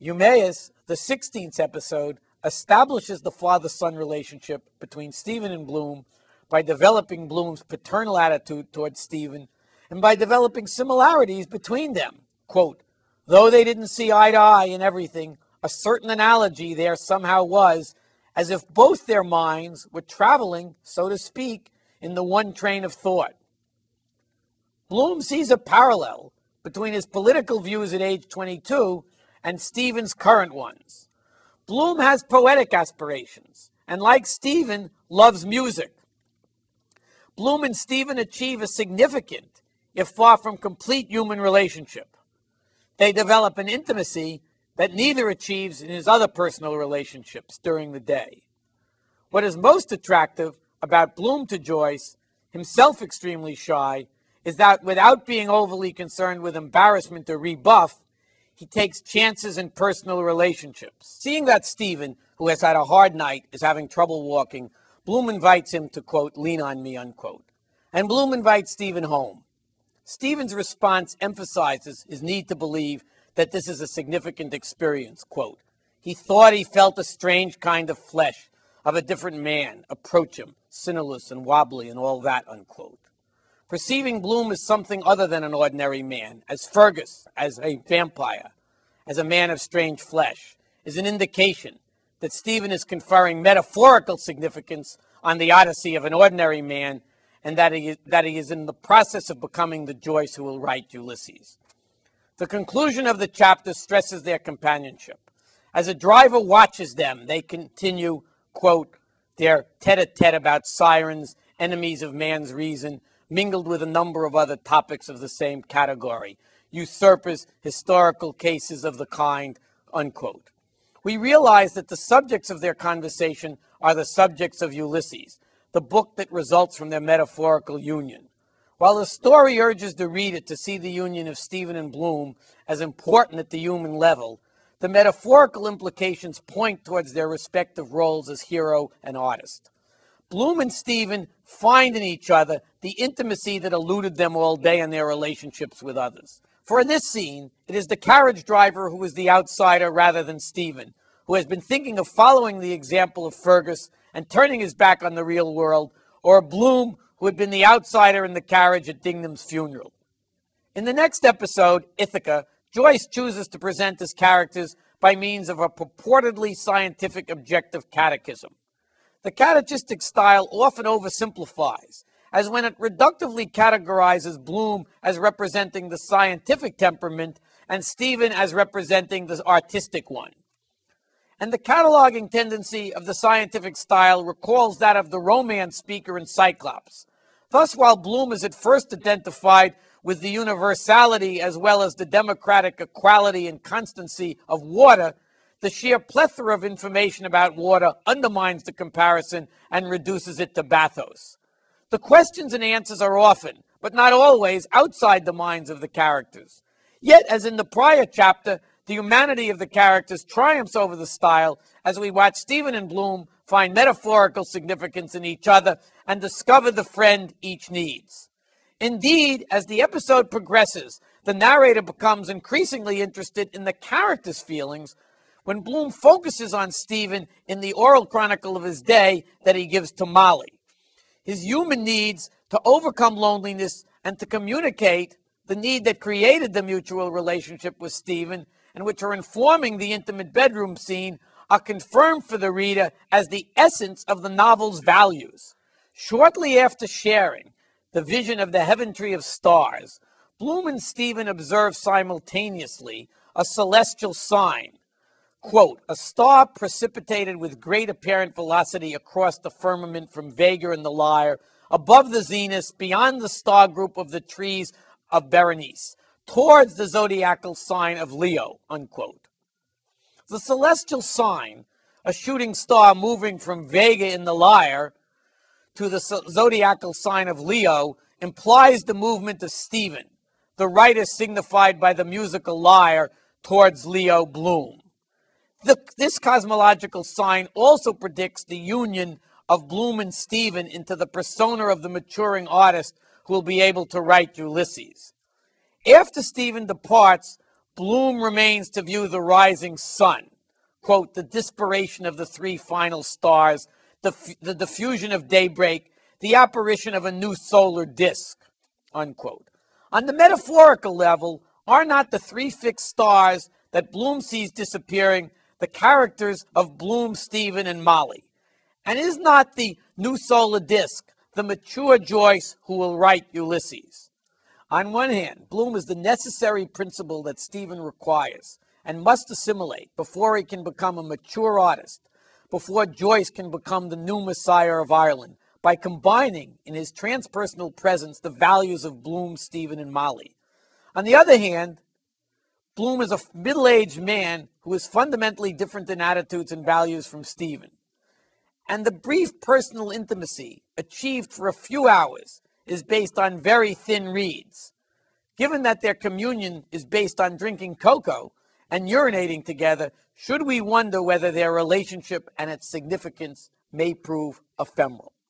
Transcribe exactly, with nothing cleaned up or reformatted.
Eumaeus, the sixteenth episode, establishes the father-son relationship between Stephen and Bloom by developing Bloom's paternal attitude towards Stephen and by developing similarities between them. Quote, though they didn't see eye to eye in everything, a certain analogy there somehow was, as if both their minds were traveling, so to speak, in the one train of thought. Bloom sees a parallel between his political views at age twenty-two and Stephen's current ones. Bloom has poetic aspirations and, like Stephen, loves music. Bloom and Stephen achieve a significant, if far from complete, human relationship. They develop an intimacy that neither achieves in his other personal relationships during the day. What is most attractive about Bloom to Joyce, himself extremely shy, is that without being overly concerned with embarrassment or rebuff, he takes chances in personal relationships. Seeing that Stephen, who has had a hard night, is having trouble walking, Bloom invites him to, quote, lean on me, unquote. And Bloom invites Stephen home. Stephen's response emphasizes his need to believe that this is a significant experience, quote. He thought he felt a strange kind of flesh of a different man approach him, sinuous and wobbly and all that, unquote. Perceiving Bloom as something other than an ordinary man, as Fergus, as a vampire, as a man of strange flesh, is an indication that Stephen is conferring metaphorical significance on the odyssey of an ordinary man, and that he, that he is in the process of becoming the Joyce who will write Ulysses. The conclusion of the chapter stresses their companionship. As a driver watches them, they continue, quote, their tete-a-tete about sirens, enemies of man's reason, mingled with a number of other topics of the same category, usurpers, historical cases of the kind, unquote. We realize that the subjects of their conversation are the subjects of Ulysses, the book that results from their metaphorical union. While the story urges the reader to see the union of Stephen and Bloom as important at the human level, the metaphorical implications point towards their respective roles as hero and artist. Bloom and Stephen find in each other the intimacy that eluded them all day in their relationships with others. For in this scene, it is the carriage driver who is the outsider rather than Stephen, who has been thinking of following the example of Fergus and turning his back on the real world, or Bloom, who had been the outsider in the carriage at Dingham's funeral. In the next episode, Ithaca, Joyce chooses to present his characters by means of a purportedly scientific objective catechism. The catechistic style often oversimplifies, as when it reductively categorizes Bloom as representing the scientific temperament and Stephen as representing the artistic one. And the cataloging tendency of the scientific style recalls that of the romance speaker in Cyclops. Thus, while Bloom is at first identified with the universality as well as the democratic equality and constancy of water, the sheer plethora of information about water undermines the comparison and reduces it to bathos. The questions and answers are often, but not always, outside the minds of the characters. Yet, as in the prior chapter, the humanity of the characters triumphs over the style as we watch Stephen and Bloom find metaphorical significance in each other and discover the friend each needs. Indeed, as the episode progresses, the narrator becomes increasingly interested in the characters' feelings when Bloom focuses on Stephen in the oral chronicle of his day that he gives to Molly. His human needs to overcome loneliness and to communicate the need that created the mutual relationship with Stephen and which are informing the intimate bedroom scene are confirmed for the reader as the essence of the novel's values. Shortly after sharing the vision of the heaven tree of stars, Bloom and Stephen observe simultaneously a celestial sign. Quote, a star precipitated with great apparent velocity across the firmament from Vega and the Lyre, above the zenith, beyond the star group of the trees of Berenice, towards the zodiacal sign of Leo, unquote. The celestial sign, a shooting star moving from Vega in the Lyre to the zodiacal sign of Leo, implies the movement of Stephen, the right is signified by the musical lyre towards Leo Bloom. The, this cosmological sign also predicts the union of Bloom and Stephen into the persona of the maturing artist who will be able to write Ulysses. After Stephen departs, Bloom remains to view the rising sun, quote, the disparation of the three final stars, the, the diffusion of daybreak, the apparition of a new solar disk, unquote. On the metaphorical level, are not the three fixed stars that Bloom sees disappearing the characters of Bloom, Stephen, and Molly? And is not the new solar disk the mature Joyce who will write Ulysses? On one hand, Bloom is the necessary principle that Stephen requires and must assimilate before he can become a mature artist, before Joyce can become the new Messiah of Ireland, by combining in his transpersonal presence the values of Bloom, Stephen, and Molly. On the other hand, Bloom is a middle-aged man who is fundamentally different in attitudes and values from Stephen. And the brief personal intimacy achieved for a few hours is based on very thin reeds. Given that their communion is based on drinking cocoa and urinating together, should we wonder whether their relationship and its significance may prove ephemeral?